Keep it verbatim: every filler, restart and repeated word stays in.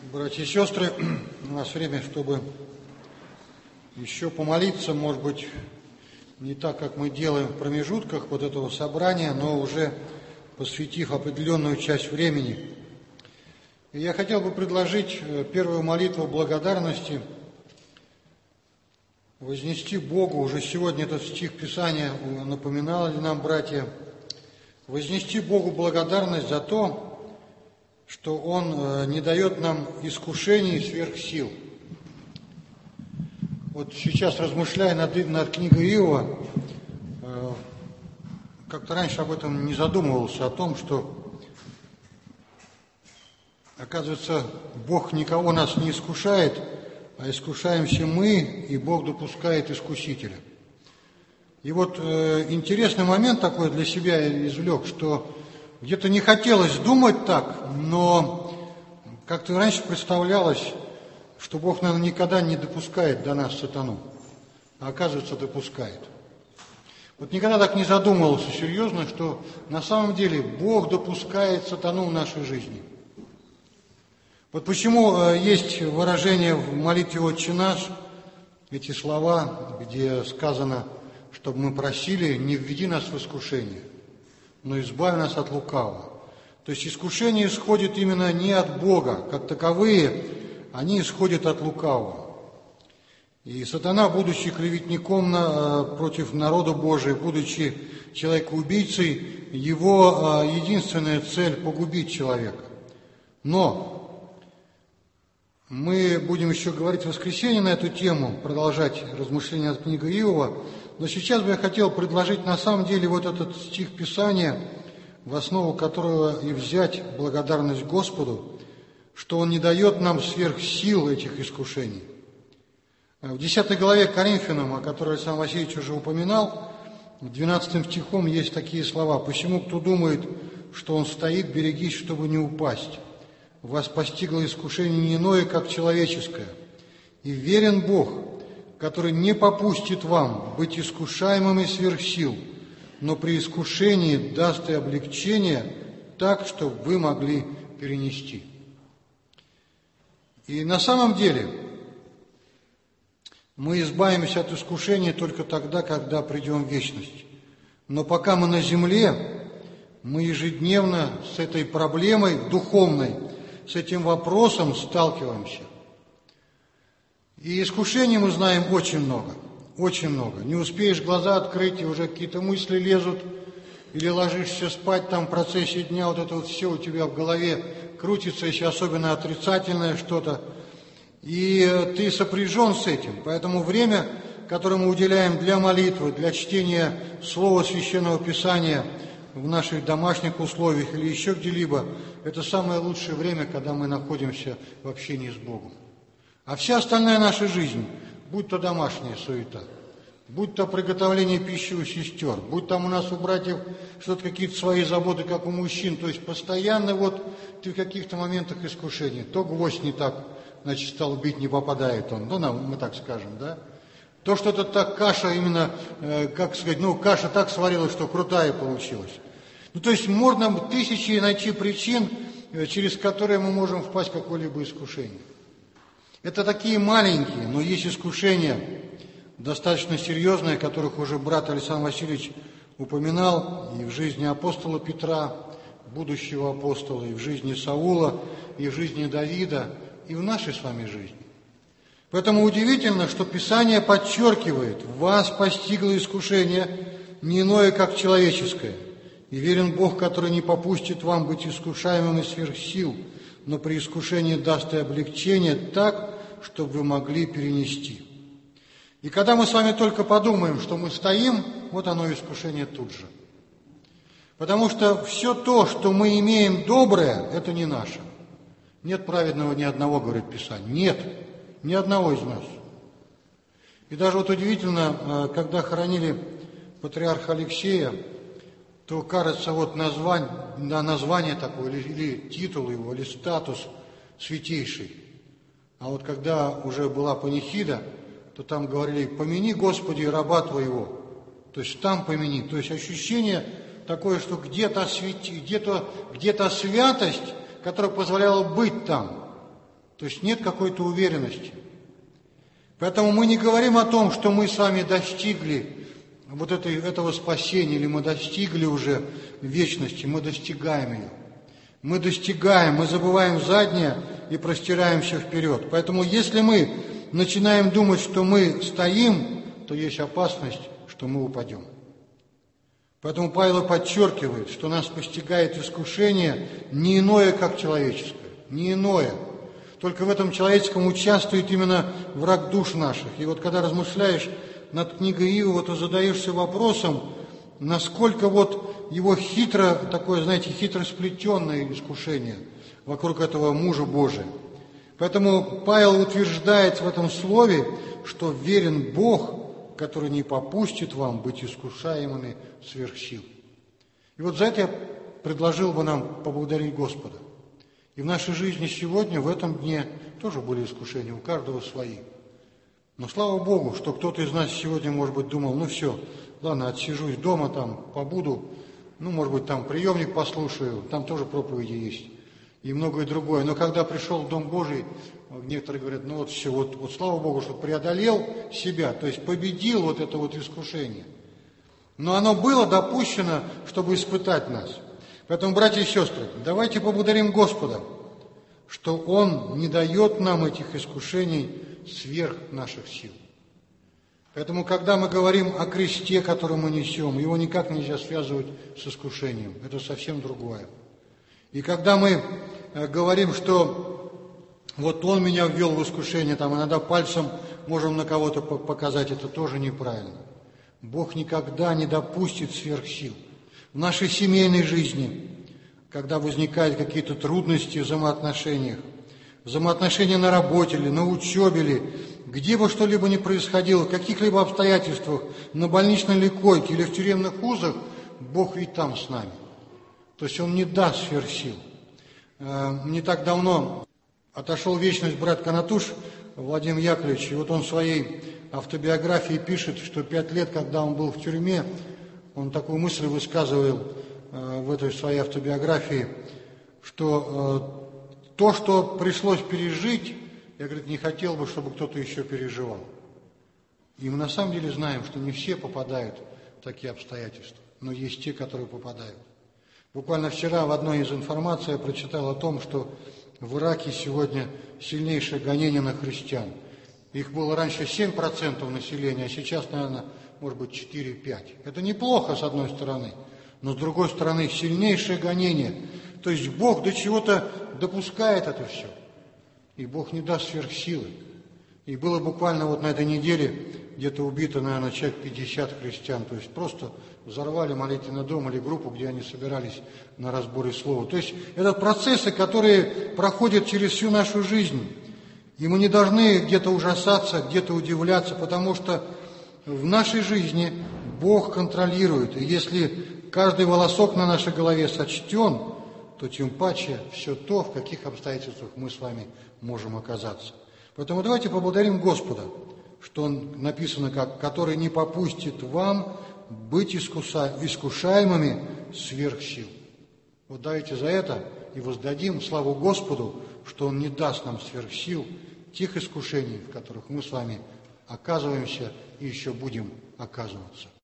Братья и сестры, у нас время, чтобы еще помолиться, может быть, не так, как мы делаем в промежутках вот этого собрания, но уже посвятив определенную часть времени. И я хотел бы предложить первую молитву благодарности вознести Богу, уже сегодня этот стих Писания напоминали нам, братья, вознести Богу благодарность за то, что Он не дает нам искушений сверх сил. Вот сейчас, размышляя над, над книгой Иова, как-то раньше об этом не задумывался, о том, что, оказывается, Бог никого нас не искушает, а искушаемся мы, и Бог допускает искусителя. И вот э, интересный момент такой для себя я извлек, что где-то не хотелось думать так, но как-то раньше представлялось, что Бог, наверное, никогда не допускает до нас сатану, а оказывается, допускает. Вот никогда так не задумывался серьезно, что на самом деле Бог допускает сатану в нашей жизни. Вот почему есть выражение в молитве «Отче наш», эти слова, где сказано, чтобы мы просили: «Не введи нас в искушение, но избавь нас от лукавого». То есть искушение исходит именно не от Бога, как таковые, они исходят от лукавого. И сатана, будучи клеветником на, против народа Божия, будучи человекоубийцей, его единственная цель – погубить человека. Но мы будем еще говорить в воскресенье на эту тему, продолжать размышления над книгой Иова, но сейчас бы я хотел предложить на самом деле вот этот стих Писания, в основу которого и взять благодарность Господу, что Он не дает нам сверх сил этих искушений. В десятой главе Коринфянам, о которой Александр Васильевич уже упоминал, двенадцатым стихом есть такие слова: «Посему, кто думает, что он стоит, берегись, чтобы не упасть. Вас постигло искушение не иное, как человеческое. И верен Бог, который не попустит вам быть искушаемыми сверх сил, но при искушении даст и облегчение так, чтобы вы могли перенести». И на самом деле мы избавимся от искушения только тогда, когда придем в вечность. Но пока мы на земле, мы ежедневно с этой проблемой духовной, с этим вопросом сталкиваемся. И искушений мы знаем очень много, очень много. Не успеешь глаза открыть, и уже какие-то мысли лезут, или ложишься спать, там в процессе дня вот это вот все у тебя в голове крутится, если особенно отрицательное что-то. И ты сопряжен с этим. Поэтому время, которое мы уделяем для молитвы, для чтения Слова Священного Писания в наших домашних условиях или еще где-либо, это самое лучшее время, когда мы находимся в общении с Богом. А вся остальная наша жизнь, будь то домашняя суета, будь то приготовление пищи у сестер, будь там у нас у братьев что-то, какие-то свои заботы, как у мужчин, то есть постоянно вот ты в каких-то моментах искушения. То гвоздь не так, значит, стал бить, не попадает он, ну, мы так скажем, да? То что-то так каша именно, э, как сказать, ну, каша так сварилась, что крутая получилась. Ну, то есть можно тысячи найти причин, через которые мы можем впасть в какое-либо искушение. Это такие маленькие, но есть искушения, достаточно серьезные, о которых уже брат Александр Васильевич упоминал и в жизни апостола Петра, будущего апостола, и в жизни Саула, и в жизни Давида, и в нашей с вами жизни. Поэтому удивительно, что Писание подчеркивает: «Вас постигло искушение не иное, как человеческое, и верен Бог, который не попустит вам быть искушаемыми сверх сил, но при искушении даст и облегчение так, чтобы вы могли перенести». И когда мы с вами только подумаем, что мы стоим, вот оно искушение тут же. Потому что все то, что мы имеем доброе, это не наше. Нет праведного ни одного, говорит Писание. Нет, ни одного из нас. И даже вот удивительно, когда хоронили патриарха Алексея, то, кажется, вот название, название такое, или, или титул его, или статус святейший. А вот когда уже была панихида, то там говорили: «Помяни, Господи, раба Твоего». То есть там помяни. То есть ощущение такое, что где-то, где-то, где-то святость, которая позволяла быть там. То есть нет какой-то уверенности. Поэтому мы не говорим о том, что мы с вами достигли вот этой, этого спасения, или мы достигли уже вечности, мы достигаем ее. Мы достигаем, мы забываем заднее и простираемся вперед. Поэтому если мы начинаем думать, что мы стоим, то есть опасность, что мы упадем. Поэтому Павел подчеркивает, что нас постигает искушение не иное, как человеческое, не иное. Только в этом человеческом участвует именно враг душ наших. И вот когда размышляешь над книгой Иова, то задаешься вопросом, насколько вот его хитро, такое, знаете, хитро сплетенное искушение вокруг этого мужа Божия. Поэтому Павел утверждает в этом слове, что верен Бог, который не попустит вам быть искушаемыми сверх сил. И вот за это я предложил бы нам поблагодарить Господа. И в нашей жизни сегодня, в этом дне, тоже были искушения, у каждого свои. Но слава Богу, что кто-то из нас сегодня, может быть, думал, ну все, ладно, отсижусь дома, там, побуду, ну, может быть, там приемник послушаю, там тоже проповеди есть, и многое другое. Но когда пришел в Дом Божий, некоторые говорят, ну вот все, вот, вот слава Богу, что преодолел себя, то есть победил вот это вот искушение. Но оно было допущено, чтобы испытать нас. Поэтому, братья и сестры, давайте поблагодарим Господа, что Он не дает нам этих искушений сверх наших сил. Поэтому, когда мы говорим о кресте, который мы несем, его никак нельзя связывать с искушением. Это совсем другое. И когда мы говорим, что вот Он меня ввел в искушение, там иногда пальцем можем на кого-то показать, это тоже неправильно. Бог никогда не допустит сверх сил. В нашей семейной жизни, когда возникают какие-то трудности в взаимоотношениях, взаимоотношения на работе или на учебе, или где бы что-либо ни происходило, в каких-либо обстоятельствах, на больничной ли койке или в тюремных узах, Бог ведь там с нами. То есть Он не даст сверх сил. Не так давно отошел в вечность брат Канатуш Владимир Яковлевич, и вот он в своей автобиографии пишет, что пять лет, когда он был в тюрьме, он такую мысль высказывал э, в этой своей автобиографии, что э, то, что пришлось пережить, я, говорит, не хотел бы, чтобы кто-то еще переживал. И мы на самом деле знаем, что не все попадают в такие обстоятельства, но есть те, которые попадают. Буквально вчера в одной из информаций я прочитал о том, что в Ираке сегодня сильнейшее гонение на христиан. Их было раньше семь процентов населения, а сейчас, наверное, может быть, четыре-пять. Это неплохо, с одной стороны, но с другой стороны, сильнейшее гонение. То есть Бог до чего-то допускает это все, и Бог не даст сверхсилы. И было буквально вот на этой неделе где-то убито, наверное, человек пятьдесят христиан, то есть просто взорвали молитвенный дом или группу, где они собирались на разборе слова. То есть это процессы, которые проходят через всю нашу жизнь. И мы не должны где-то ужасаться, где-то удивляться, потому что в нашей жизни Бог контролирует. И если каждый волосок на нашей голове сочтен, то тем паче все то, в каких обстоятельствах мы с вами можем оказаться. Поэтому давайте поблагодарим Господа, что Он написано как «который не попустит вам быть искуса, искушаемыми сверх сил». Вот давайте за это и воздадим славу Господу, что Он не даст нам сверх сил тех искушений, в которых мы с вами оказываемся и еще будем оказываться.